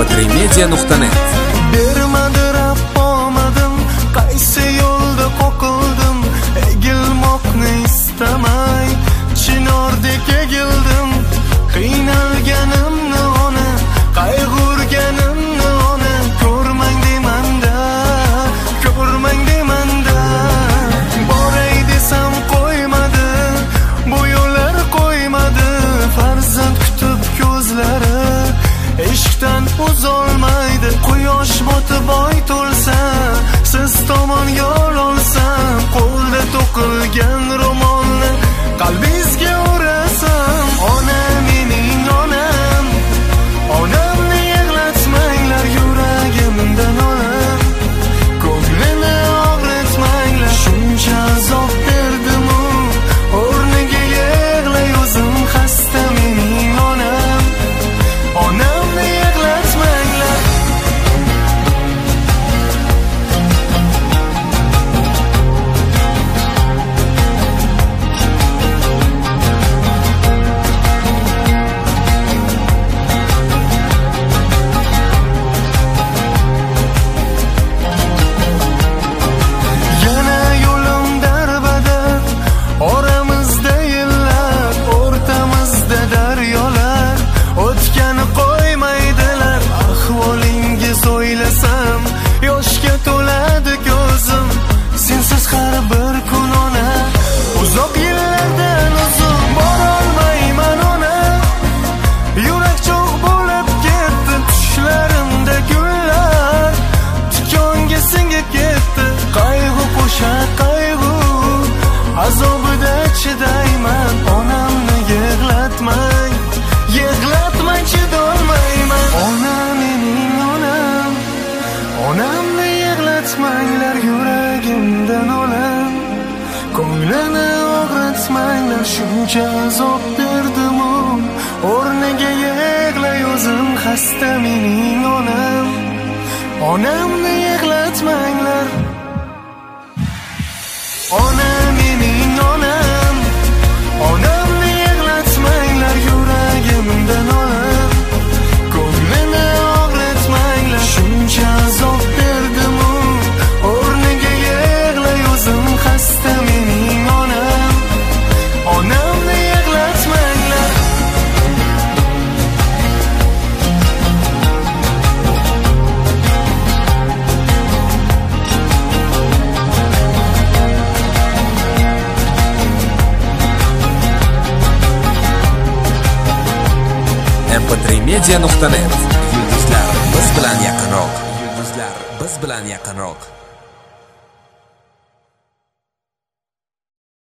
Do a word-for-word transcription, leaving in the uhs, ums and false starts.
em p tre media nuqta net. Bermadi rappomadim, qaysi yo'lda qoqildim, egilmoqni istamay chinordek egildim. Qiynalganimni ona, qayg'urganimni ona, ko'rmang demanda, ko'rmang demanda. Boray desam qo'ymadi, bu yo'llar qo'ymadi. Farzand kutib ko'zlari ishqdan uzolmaydi. Quyosh botib oy to'lsa, siz tomon yo'l olsam, qo'lda to'qilgan ro'molni qalbingizga o'rasam. Ona mening onam, onamni yig'latmanglar, yuragimdan olam, ko'nglini og'ritmanglar. Shuncha azob berdim-u, o'rniga yig'lay o'zim xasta mening onam, onamni yig'latmanglar. Yana yo'lim darbadar, oramizda yillar, o'rtamizda daryolar, o'tgani qo'ymaydilar. Ahvolingiz o'ylasam, yoshga to'ladi ko'zim. Sensiz har bir kun ona, uzoq yillardan uzun borolmayman ona. Yurak cho'g' bo'lib ketdi, tushlarimda gullar tikonga singib ketdi. Qayg'u qo'sha qayg'u, azobida chidayman. Onamni yig'latmang, yig'latmang, chidolmayman. Ona mening onam, onamni yig'latmanglar, yuragimdan olam, ko'nglini og'ritmanglar. Shuncha azob berdim-u, o'rniga yig'lay o'zim xasta mening onam, onamni yig'latmanglar. Ona mening onam, onamni yig'latmanglar, yuragimdan olam, ko'nglini og'ritmanglar. Shuncha azob berdim-u, o'rniga yig'lay o'zim xasta mening onam, onamni yig'latmanglar. em p tre media nuqta net. Yulduzlar biz bilan yaqinroq. Yulduzlar biz bilan yaqinroq.